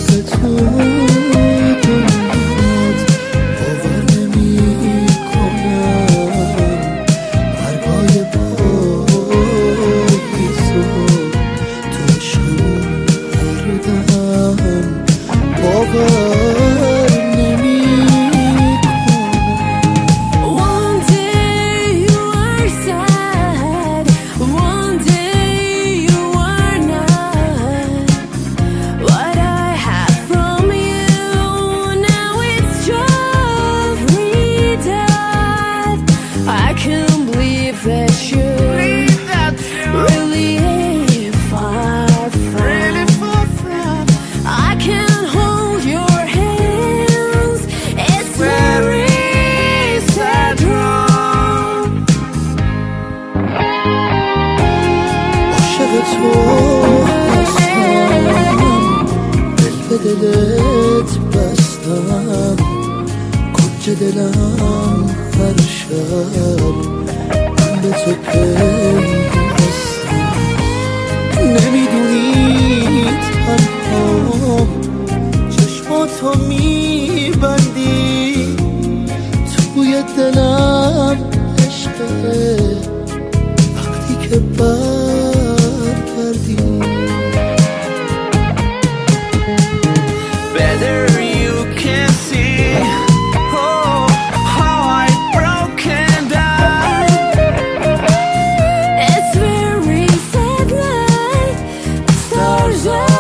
تو دنیات باور نمی کنم برگای پاییزو توشمون بردم باور نمی One day you are sad, one day you are not. What I had from you, now it's just redone. I can't believe that you really far from. I can't hold your hands. It's very sad wrong. عاشق تو هستم دل به دلت بستم کنج دلم هر شب من به تو پیوستم نمیدونی تنهام چشماتو میبندی توی دلم عشقه وقتی که برگردی Better you can see how I broken down. It's very sad night. Stars are